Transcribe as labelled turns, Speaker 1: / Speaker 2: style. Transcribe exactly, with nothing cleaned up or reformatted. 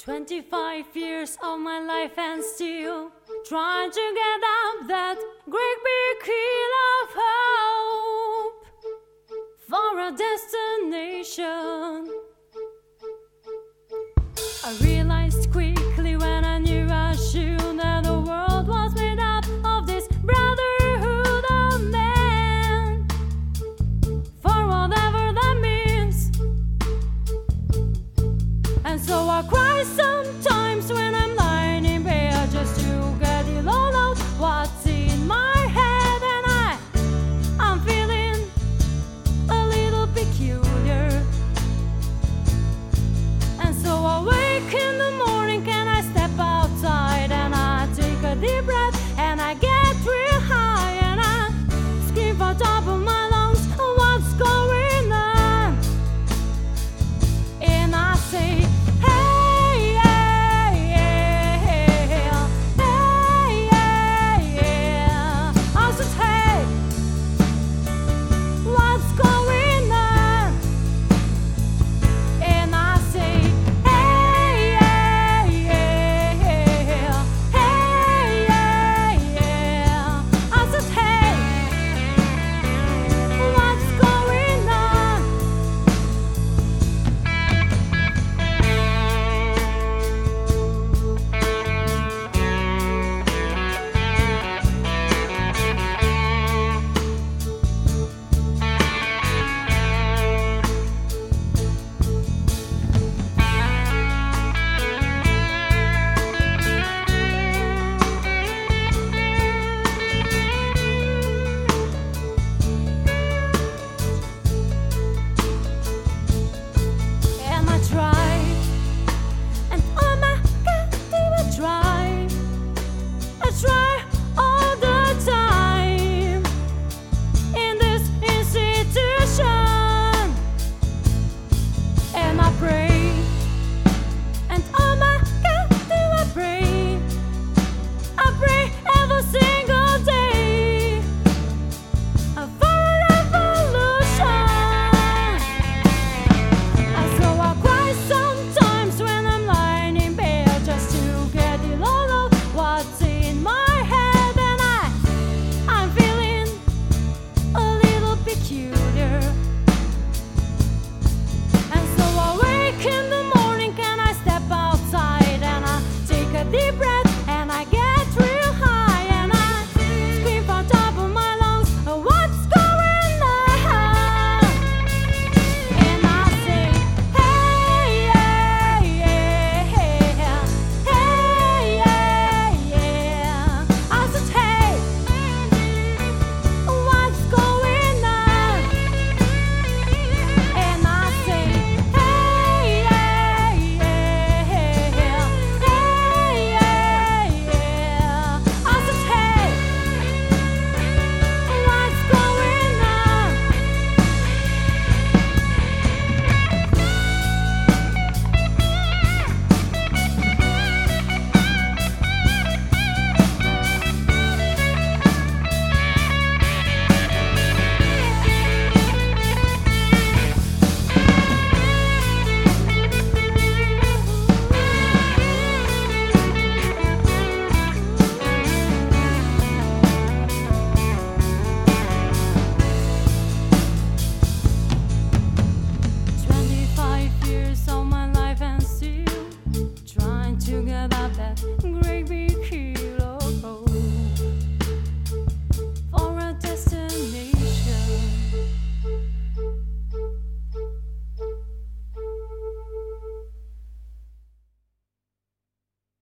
Speaker 1: Twenty-five years of my life and still trying to get up that great big hill of hope for a destination. I realized quickly when I knew I should that the world was made up of this brotherhood of men, for whatever that means. And so I cry sometimes when I'm lying in bed just to get it all out what's in my head. And I, I'm feeling a little peculiar. And so I wake in the morning and I step outside and I take a deep breath and I get real high and I scream for top of my lungs, what's going on? And I say, try all the time in this institution, and I pray, and oh my God, do I pray, I pray every single day for a revolution. And so I cry sometimes when I'm lying in bed just to get it all out what's in my head. And I, I'm feeling a little peculiar. And so I wake in the morning and I step outside and I take a deep breath and I get real high and I scream from top of my lungs, what's going on? And I say, hey, yeah, yeah, hey, yeah, yeah. I said, hey, what's going on? And I say, hey, yeah, yeah, hey, yeah, yeah. I said, hey, what's going on? Twenty-five years of my life and still trying to get up that great big